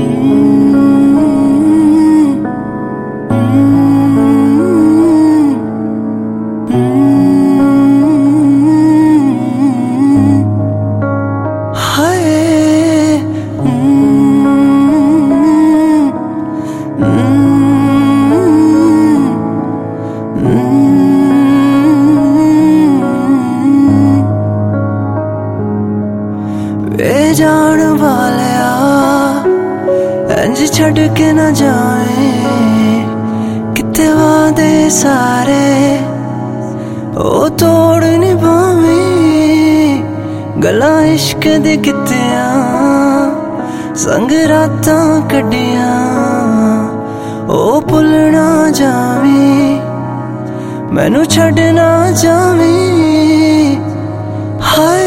वे जान वालिया इंज छड़ के ना जाए किते वादे सारे ओ तोड़ निभावे गला इश्क दे कितिया संग रातां कड्डिया ओ भुलना जावी मैनू छड़ ना जावी हाय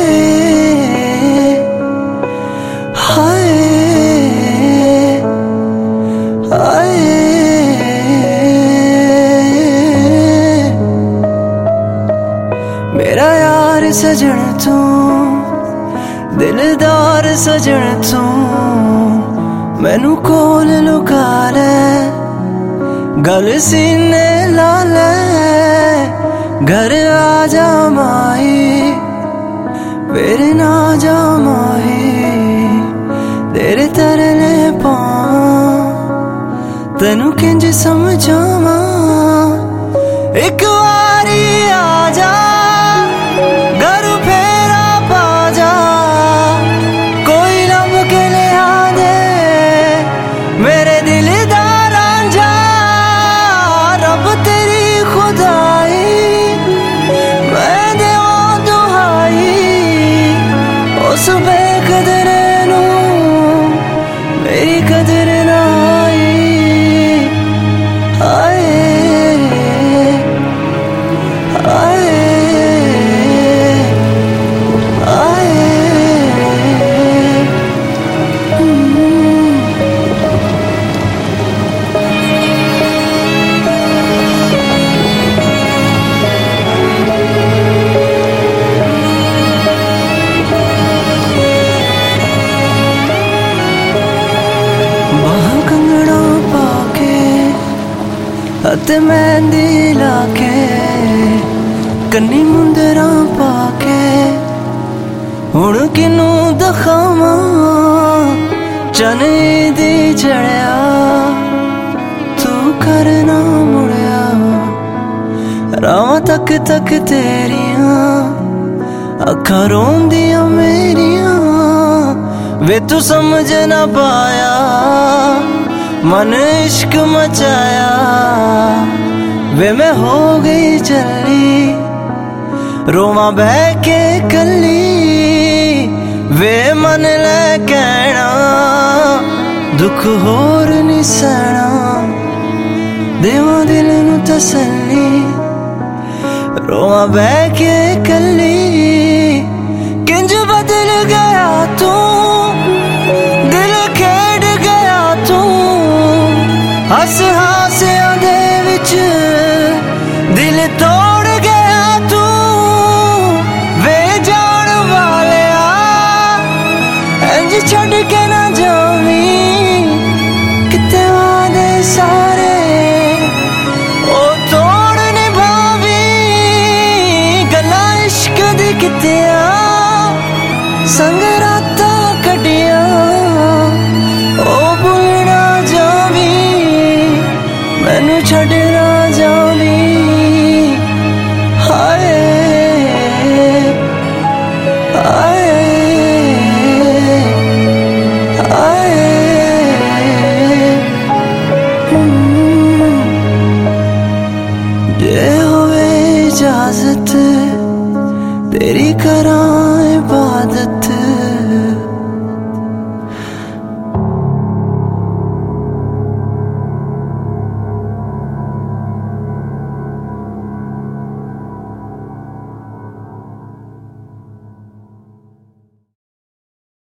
हाय हाय मेरा यार सजन तू दिलदार सजन तू मैनू कोल लुका ले गल सीने ला ले घर आ जा माही फिर ना जा माही तेरे तरले पावां तेनू किंज समझावां एक बारी आ जा घर फेरा पा जा कोई लब के ले आ दे मेरे दिल दा रांझा रब तेरी खुदाई मैं देवां दुहाई उस बेकदरे नू मेरी कदर ना आई आए आए आए बाह कंगना पाके हथ मेहंदी लाके कन्नी मुंदरा पाके हुण किनू दखावां चने दी चढ़िया तू करना मुड़िया रावां तक तक तेरिया अखां रोंदियां मेरिया वे तू समझ ना पाया मन इश्क मचाया वे मैं हो गई चली रोवां बह के कली वे मन ले कहना दुख होर नहीं सहना देवां दिल नू तसल्ली रोवां बह के कली किंज बदल गया तू दिल खेड़ गया तू हस हासियां दे विच दिल तोड़ गया तू वे जान वालिया इंज छड़ के ना जावी किते वादे सारे ओ तोड़ निभावी गला इश्क दी कितिया संग रातां कड्डिया ओ भुलना जावी मैनू छड़ ना जावी हाय हाय हाय जे होवे इजाजत तेरी करां इबादत